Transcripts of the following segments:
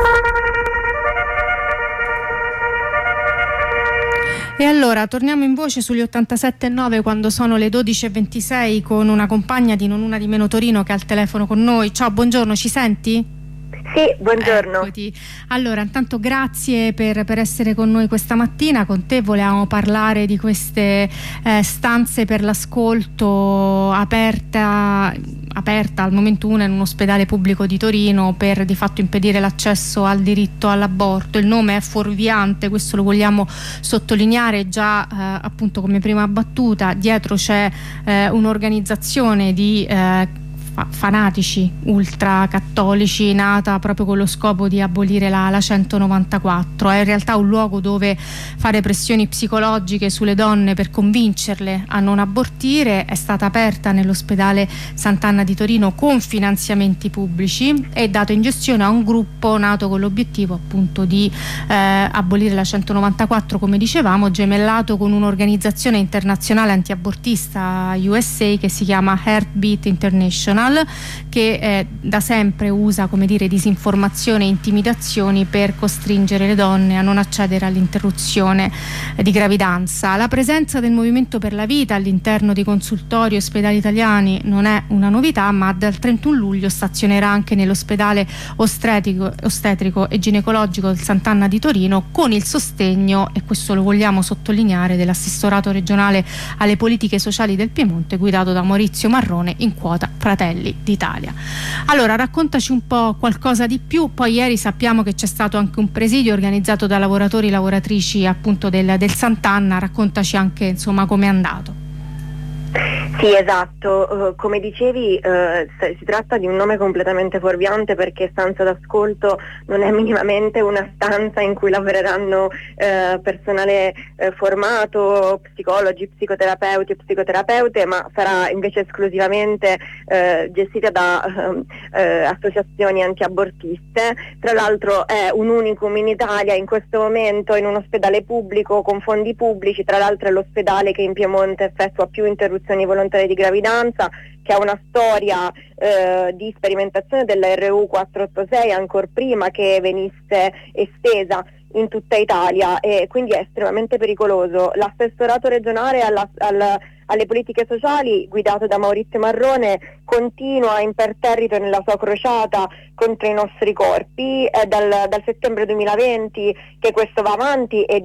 E allora torniamo in voce sugli 87.9 quando sono le 12.26 con una compagna di Non Una di Meno Torino che è al telefono con noi. Ciao, buongiorno, ci senti? Sì, buongiorno. Eccoti. Allora, intanto grazie per essere con noi questa mattina. Con te volevamo parlare di queste stanze per l'ascolto aperta al momento 1 in un ospedale pubblico di Torino per di fatto impedire l'accesso al diritto all'aborto. Il nome è fuorviante, questo lo vogliamo sottolineare già appunto come prima battuta. Dietro c'è un'organizzazione di fanatici ultracattolici nata proprio con lo scopo di abolire la 194. È in realtà un luogo dove fare pressioni psicologiche sulle donne per convincerle a non abortire. È stata aperta nell'ospedale Sant'Anna di Torino con finanziamenti pubblici e dato in gestione a un gruppo nato con l'obiettivo appunto di abolire la 194, come dicevamo, gemellato con un'organizzazione internazionale antiabortista USA che si chiama Heartbeat International, che da sempre usa, come dire, disinformazione e intimidazioni per costringere le donne a non accedere all'interruzione di gravidanza. La presenza del Movimento per la Vita all'interno di consultori e ospedali italiani non è una novità, ma dal 31 luglio stazionerà anche nell'ospedale ostetrico e ginecologico del Sant'Anna di Torino con il sostegno, e questo lo vogliamo sottolineare, dell'assessorato regionale alle politiche sociali del Piemonte guidato da Maurizio Marrone, in quota Fratelli d'Italia. Allora, raccontaci un po' qualcosa di più. Poi ieri sappiamo che c'è stato anche un presidio organizzato da lavoratori e lavoratrici appunto del Sant'Anna. Raccontaci anche insomma com'è andato. Sì, esatto, come dicevi si tratta di un nome completamente fuorviante, perché stanza d'ascolto non è minimamente una stanza in cui lavoreranno personale formato, psicologi, psicoterapeuti e psicoterapeute, ma sarà invece esclusivamente gestita da associazioni antiabortiste. Tra l'altro è un unicum in Italia in questo momento in un ospedale pubblico con fondi pubblici. Tra l'altro è l'ospedale che in Piemonte effettua più interruzioni volontarie di gravidanza, che ha una storia di sperimentazione della RU 486 ancora prima che venisse estesa in tutta Italia, e quindi è estremamente pericoloso. L'assessorato regionale alle politiche sociali, guidato da Maurizio Marrone, continua imperterrito nella sua crociata contro i nostri corpi. È dal settembre 2020 che questo va avanti e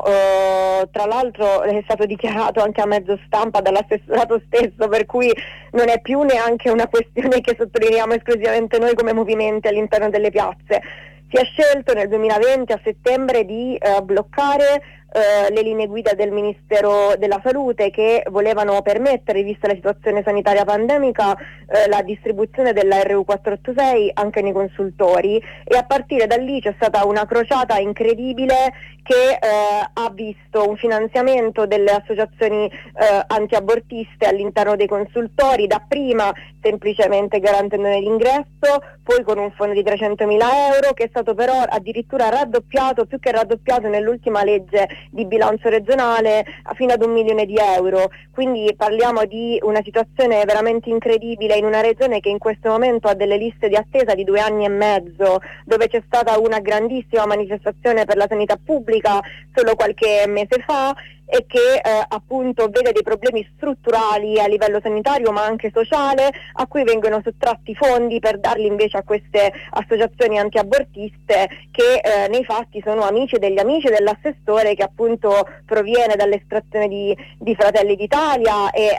tra l'altro è stato dichiarato anche a mezzo stampa dall'assessorato stesso, per cui non è più neanche una questione che sottolineiamo esclusivamente noi come movimenti all'interno delle piazze. Si è scelto nel 2020 a settembre di bloccare le linee guida del Ministero della Salute, che volevano permettere, vista la situazione sanitaria pandemica, la distribuzione della RU 486 anche nei consultori, e a partire da lì c'è stata una crociata incredibile che ha visto un finanziamento delle associazioni antiabortiste all'interno dei consultori, dapprima semplicemente garantendone l'ingresso, poi con un fondo di 300.000 euro che è stato però addirittura raddoppiato, più che raddoppiato nell'ultima legge di bilancio regionale, fino ad 1 milione di euro. Quindi parliamo di una situazione veramente incredibile in una regione che in questo momento ha delle liste di attesa di 2 anni e mezzo, dove c'è stata una grandissima manifestazione per la sanità pubblica solo qualche mese fa, e che appunto vede dei problemi strutturali a livello sanitario ma anche sociale, a cui vengono sottratti fondi per darli invece a queste associazioni antiabortiste che nei fatti sono amici degli amici dell'assessore, che appunto proviene dall'estrazione di Fratelli d'Italia e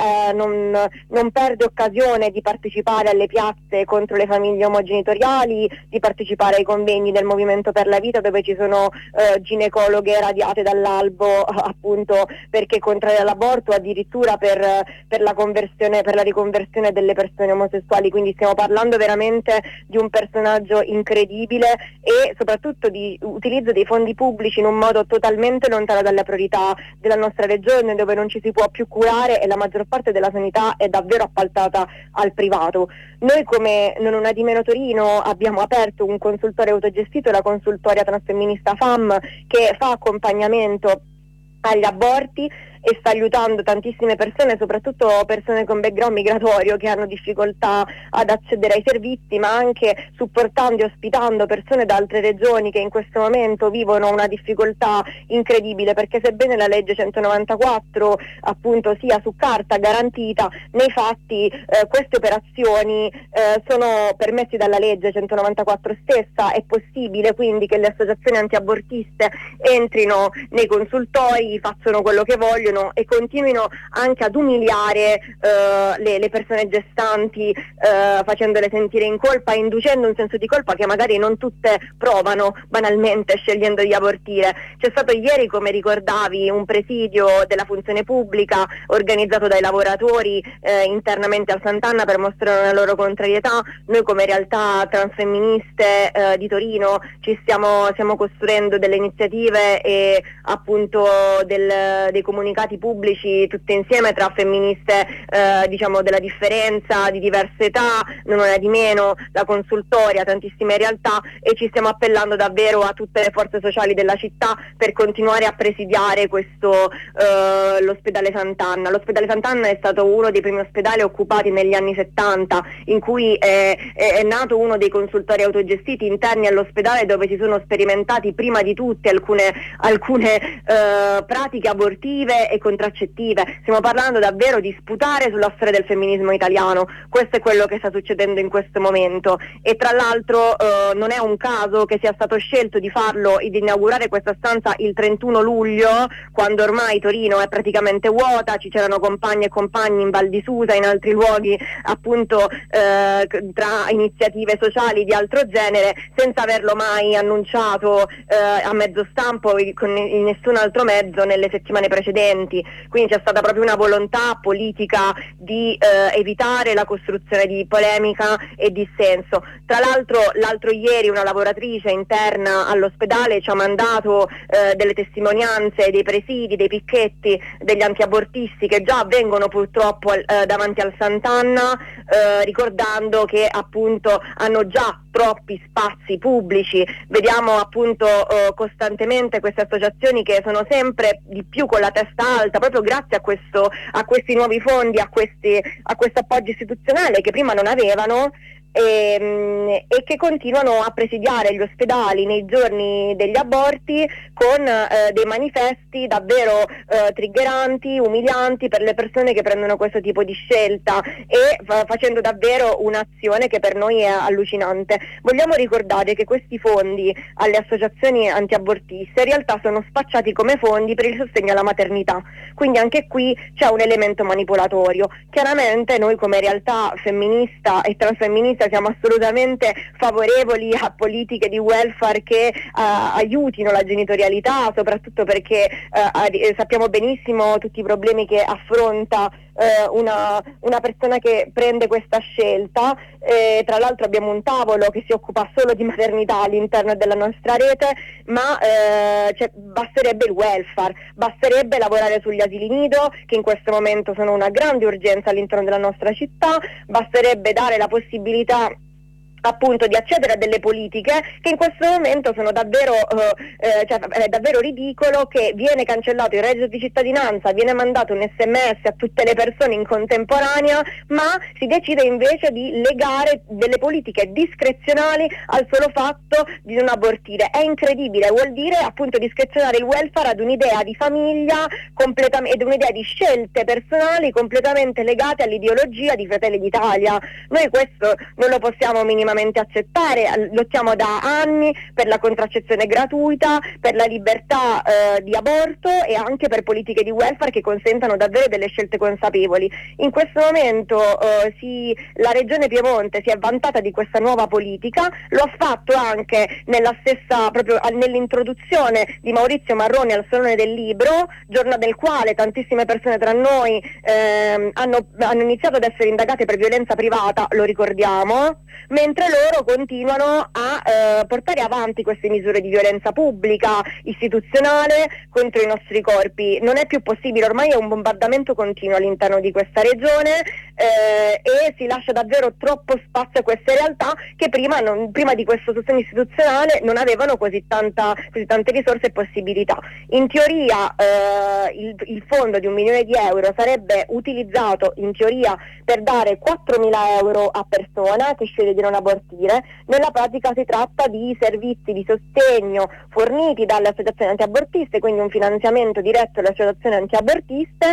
non perde occasione di partecipare alle piazze contro le famiglie omogenitoriali, di partecipare ai convegni del Movimento per la Vita, dove ci sono ginecologhe radiate dall'albo appunto perché contraria all'aborto, addirittura per la conversione, per la riconversione delle persone omosessuali. Quindi stiamo parlando veramente di un personaggio incredibile, e soprattutto di utilizzo dei fondi pubblici in un modo totalmente lontano dalle priorità della nostra regione, dove non ci si può più curare e la maggior parte della sanità è davvero appaltata al privato. Noi come Non Una di Meno Torino abbiamo aperto un consultorio autogestito, la consultoria transfemminista FAM, che fa accompagnamento agli aborti e sta aiutando tantissime persone, soprattutto persone con background migratorio che hanno difficoltà ad accedere ai servizi, ma anche supportando e ospitando persone da altre regioni che in questo momento vivono una difficoltà incredibile, perché sebbene la legge 194 appunto sia su carta garantita, nei fatti queste operazioni sono permessi dalla legge 194 stessa. È possibile quindi che le associazioni antiabortiste entrino nei consultori, facciano quello che vogliono e continuino anche ad umiliare le persone gestanti, facendole sentire in colpa, inducendo un senso di colpa che magari non tutte provano banalmente scegliendo di abortire. C'è stato ieri, come ricordavi, un presidio della funzione pubblica organizzato dai lavoratori internamente al Sant'Anna per mostrare la loro contrarietà. Noi come realtà transfemministe di Torino stiamo costruendo delle iniziative e appunto dei comunicati pubblici tutte insieme tra femministe diciamo della differenza, di diverse età, non una di meno, la consultoria, tantissime realtà, e ci stiamo appellando davvero a tutte le forze sociali della città per continuare a presidiare questo l'ospedale Sant'Anna. L'ospedale Sant'Anna è stato uno dei primi ospedali occupati negli anni 70, in cui è nato uno dei consultori autogestiti interni all'ospedale, dove si sono sperimentati prima di tutte alcune pratiche abortive e contraccettive. Stiamo parlando davvero di sputare sulla storia del femminismo italiano. Questo è quello che sta succedendo in questo momento, e tra l'altro non è un caso che sia stato scelto di farlo e di inaugurare questa stanza il 31 luglio, quando ormai Torino è praticamente vuota. Ci c'erano compagne e compagni in Val di Susa, in altri luoghi appunto tra iniziative sociali di altro genere, senza averlo mai annunciato a mezzo stampo in nessun altro mezzo nelle settimane precedenti. Quindi c'è stata proprio una volontà politica di evitare la costruzione di polemica e dissenso. Tra l'altro ieri una lavoratrice interna all'ospedale ci ha mandato delle testimonianze dei presidi, dei picchetti degli antiabortisti che già avvengono purtroppo davanti al Sant'Anna, ricordando che appunto hanno già troppi spazi pubblici. Vediamo appunto costantemente queste associazioni che sono sempre di più con la testa alta, proprio grazie a questi nuovi fondi, a questo appoggio istituzionale che prima non avevano, e che continuano a presidiare gli ospedali nei giorni degli aborti con dei manifesti davvero triggeranti, umilianti per le persone che prendono questo tipo di scelta, e facendo davvero un'azione che per noi è allucinante. Vogliamo ricordare che questi fondi alle associazioni antiabortiste in realtà sono spacciati come fondi per il sostegno alla maternità, quindi anche qui c'è un elemento manipolatorio. Chiaramente noi come realtà femminista e transfemminista siamo assolutamente favorevoli a politiche di welfare che aiutino la genitorialità, soprattutto perché sappiamo benissimo tutti i problemi che affronta una persona che prende questa scelta. Tra l'altro abbiamo un tavolo che si occupa solo di maternità all'interno della nostra rete, ma basterebbe il welfare, basterebbe lavorare sugli asili nido, che in questo momento sono una grande urgenza all'interno della nostra città, basterebbe dare la possibilità appunto di accedere a delle politiche che in questo momento sono davvero è davvero ridicolo che viene cancellato il reddito di cittadinanza, viene mandato un SMS a tutte le persone in contemporanea, ma si decide invece di legare delle politiche discrezionali al solo fatto di non abortire. È incredibile, vuol dire appunto discrezionare il welfare ad un'idea di famiglia ed un'idea di scelte personali completamente legate all'ideologia di Fratelli d'Italia. Noi questo non lo possiamo minimamente accettare. Lottiamo da anni per la contraccezione gratuita, per la libertà di aborto e anche per politiche di welfare che consentano davvero delle scelte consapevoli. In questo momento la Regione Piemonte si è vantata di questa nuova politica, lo ha fatto anche proprio nell'introduzione di Maurizio Marroni al Salone del Libro, giorno del quale tantissime persone tra noi hanno iniziato ad essere indagate per violenza privata, lo ricordiamo, mentre mentre loro continuano a portare avanti queste misure di violenza pubblica, istituzionale contro i nostri corpi. Non è più possibile, ormai è un bombardamento continuo all'interno di questa regione e si lascia davvero troppo spazio a queste realtà che prima di questo sostegno istituzionale non avevano così tante risorse e possibilità. In teoria il fondo di 1 milione di euro sarebbe utilizzato in teoria per dare 4.000 euro a persona che sceglie di non abortire. Nella pratica si tratta di servizi di sostegno forniti dalle associazioni antiabortiste, quindi un finanziamento diretto alle associazioni antiabortiste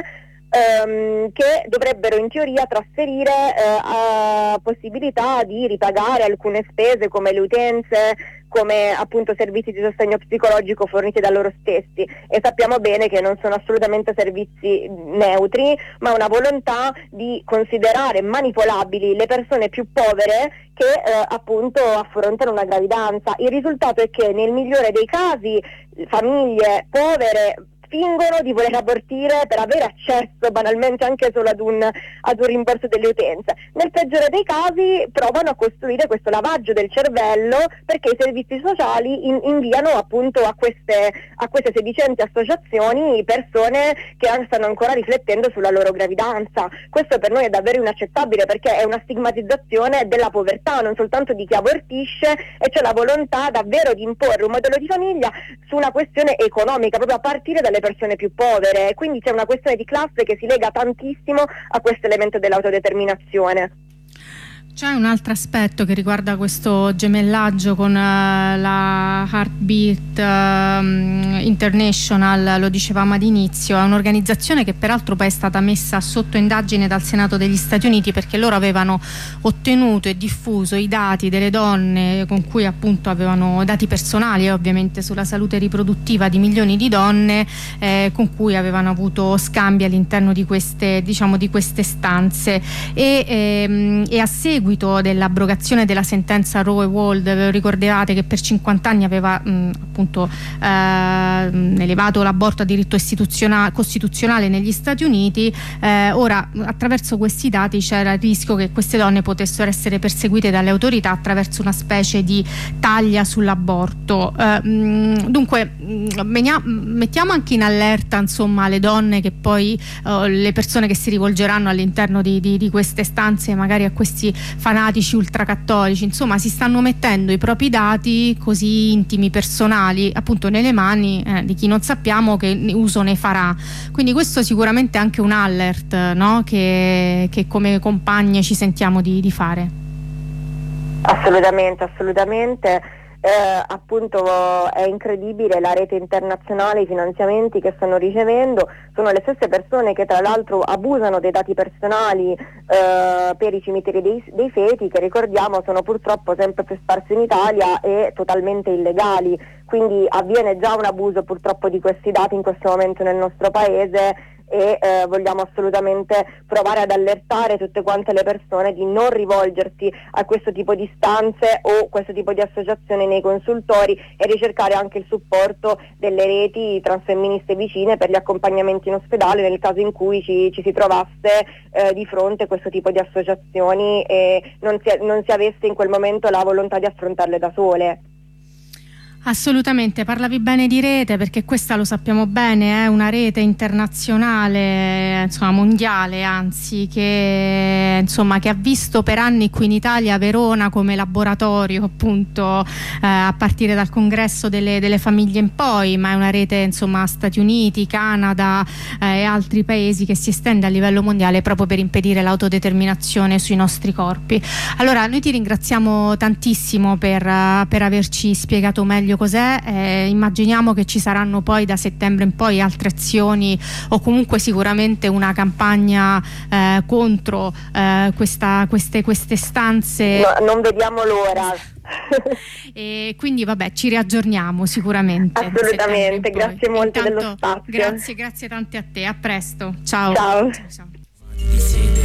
che dovrebbero in teoria trasferire a possibilità di ripagare alcune spese come le utenze, come appunto servizi di sostegno psicologico forniti da loro stessi, e sappiamo bene che non sono assolutamente servizi neutri, ma una volontà di considerare manipolabili le persone più povere che appunto affrontano una gravidanza. Il risultato è che nel migliore dei casi famiglie povere fingono di voler abortire per avere accesso banalmente anche solo ad un rimborso delle utenze. Nel peggiore dei casi provano a costruire questo lavaggio del cervello, perché i servizi sociali inviano appunto a queste sedicenti associazioni persone che stanno ancora riflettendo sulla loro gravidanza. Questo per noi è davvero inaccettabile, perché è una stigmatizzazione della povertà, non soltanto di chi abortisce, e c'è la volontà davvero di imporre un modello di famiglia su una questione economica, proprio a partire dalle persone più povere. Quindi c'è una questione di classe che si lega tantissimo a questo elemento dell'autodeterminazione. C'è un altro aspetto che riguarda questo gemellaggio con la Heartbeat International, lo dicevamo ad inizio, è un'organizzazione che peraltro poi è stata messa sotto indagine dal Senato degli Stati Uniti, perché loro avevano ottenuto e diffuso i dati delle donne con cui appunto avevano dati personali ovviamente sulla salute riproduttiva di milioni di donne con cui avevano avuto scambi all'interno di queste, diciamo, di queste stanze, e a seguito dell'abrogazione della sentenza Roe e Wade, ve lo ricordate che per 50 anni aveva appunto elevato l'aborto a diritto costituzionale negli Stati Uniti, ora attraverso questi dati c'era il rischio che queste donne potessero essere perseguite dalle autorità attraverso una specie di taglia sull'aborto. Dunque mettiamo anche in allerta insomma le donne che poi le persone che si rivolgeranno all'interno di queste stanze, magari a questi fanatici ultracattolici, insomma si stanno mettendo i propri dati così intimi, personali, appunto nelle mani di chi non sappiamo che uso ne farà. Quindi questo sicuramente è anche un alert, no? che come compagne ci sentiamo di fare. Assolutamente. Appunto è incredibile la rete internazionale, i finanziamenti che stanno ricevendo, sono le stesse persone che tra l'altro abusano dei dati personali per i cimiteri dei feti, che ricordiamo sono purtroppo sempre più sparsi in Italia e totalmente illegali, quindi avviene già un abuso purtroppo di questi dati in questo momento nel nostro paese, e vogliamo assolutamente provare ad allertare tutte quante le persone di non rivolgersi a questo tipo di stanze o questo tipo di associazioni nei consultori, e ricercare anche il supporto delle reti transfemministe vicine per gli accompagnamenti in ospedale nel caso in cui ci si trovasse di fronte a questo tipo di associazioni e non si avesse in quel momento la volontà di affrontarle da sole. Assolutamente, parlavi bene di rete, perché questa, lo sappiamo bene, è una rete internazionale, insomma mondiale anzi, che ha visto per anni qui in Italia Verona come laboratorio appunto a partire dal congresso delle famiglie in poi, ma è una rete insomma Stati Uniti, Canada e altri paesi che si estende a livello mondiale proprio per impedire l'autodeterminazione sui nostri corpi. Allora noi ti ringraziamo tantissimo per averci spiegato meglio cos'è. Immaginiamo che ci saranno poi da settembre in poi altre azioni, o comunque sicuramente una campagna contro queste stanze. No, non vediamo l'ora. E quindi vabbè, ci riaggiorniamo sicuramente. Assolutamente, grazie molto dello spazio. Grazie tante a te, a presto. Ciao. Ciao.